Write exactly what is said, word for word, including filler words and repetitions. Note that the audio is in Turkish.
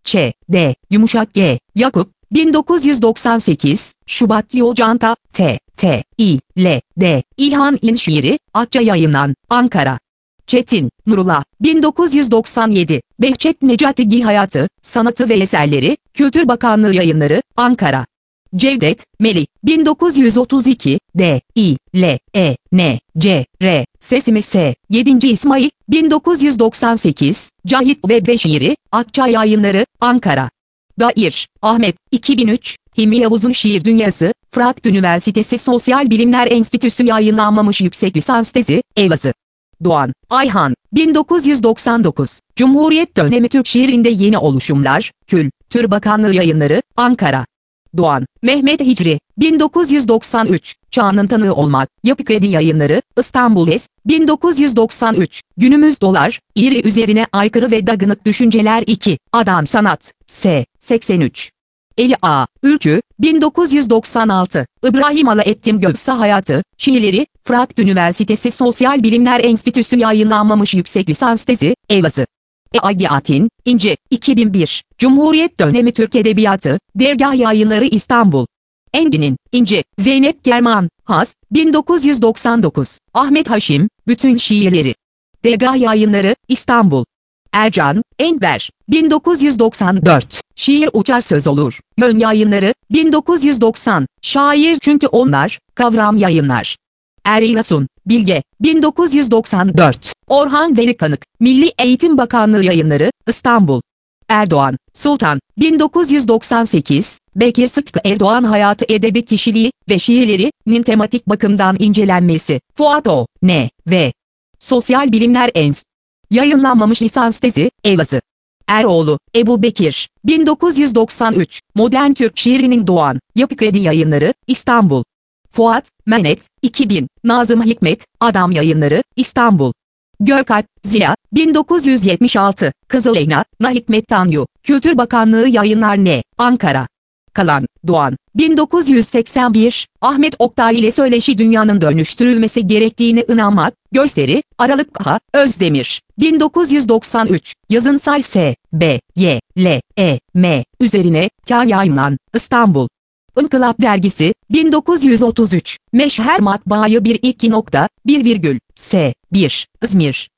Ç, D, yumuşak G, Yakup, bin dokuz yüz doksan sekiz, Şubat Yolcanta, T, T, İ, L, D, İlhan İnşiri, Akça Yayınan, Ankara. Çetin, Nurullah, bin dokuz yüz doksan yedi, Behçet Necatigil Hayatı, Sanatı ve Eserleri, Kültür Bakanlığı Yayınları, Ankara. Cevdet, Melih, bin dokuz yüz otuz iki, D, İ, L, E, N, C, R, Sesimi S, yedinci İsmail, bin dokuz yüz doksan sekiz, Cahit ve Beşiri, Akça Yayınları, Ankara. Dair, Ahmet, iki bin üç, Hilmi Yavuz'un Şiir Dünyası, Fırat Üniversitesi Sosyal Bilimler Enstitüsü yayınlanmamış yüksek lisans tezi, Elazığ. Doğan, Ayhan, bin dokuz yüz doksan dokuz, Cumhuriyet dönemi Türk şiirinde yeni oluşumlar, Kültür Bakanlığı Yayınları, Ankara. Doğan, Mehmet Hicri, bin dokuz yüz doksan üç, Çağının Tanığı Olmak, Yapı Kredi Yayınları, İstanbul S, bin dokuz yüz doksan üç, Günümüz Dolar, İri Üzerine Aykırı ve Dagınık Düşünceler iki, Adam Sanat, S, seksen üç. Eli A. Ülkü, bin dokuz yüz doksan altı, İbrahim Alaettin Göksa Hayatı, Şiirleri, Fırat Üniversitesi Sosyal Bilimler Enstitüsü yayınlanmamış yüksek lisans tezi, Elazığ. E. Agiatin, İnce, iki bin bir, Cumhuriyet dönemi Türk Edebiyatı, Dergah Yayınları İstanbul. Engin'in, İnce, Zeynep German, Has, bin dokuz yüz doksan dokuz, Ahmet Haşim, Bütün Şiirleri. Dergah Yayınları, İstanbul. Ercan, Enver, bin dokuz yüz doksan dört, Şiir Uçar Söz Olur, Yön Yayınları, bin dokuz yüz doksan, Şair Çünkü Onlar, Kavram Yayınlar. Eryasun, Bilge, bin dokuz yüz doksan dört, Orhan Velikanık, Milli Eğitim Bakanlığı Yayınları, İstanbul. Erdoğan, Sultan, bin dokuz yüz doksan sekiz, Bekir Sıtkı Erdoğan Hayatı Edebi Kişiliği ve Şiirlerinin tematik bakımdan incelenmesi, Fuat O. N. V. Sosyal Bilimler Enstitüsü. Yayınlanmamış lisans tezi, Elazığ. Eroğlu, Ebu Bekir, bin dokuz yüz doksan üç, Modern Türk Şiirinin Doğan, Yapı Kredi Yayınları, İstanbul. Fuat, Menet, iki bin, Nazım Hikmet, Adam Yayınları, İstanbul. Gökalp, Ziya, bin dokuz yüz yetmiş altı, Kızıl Elma, Na Hikmet Tanyu, Kültür Bakanlığı Yayınlar N, Ankara. Kalan, Doğan, bin dokuz yüz seksen bir, Ahmet Oktay ile Söyleşi Dünyanın Dönüştürülmesi Gerektiğine İnanmak, Gösteri, Aralık H. Özdemir, bin dokuz yüz doksan üç, Yazınsal S. B. Y. L. E. M. Üzerine, K. Yayınlan, İstanbul. İnkılap Dergisi, bin dokuz yüz otuz üç, Meşher Matbaayı bir iki nokta bir virgül S. bir, İzmir.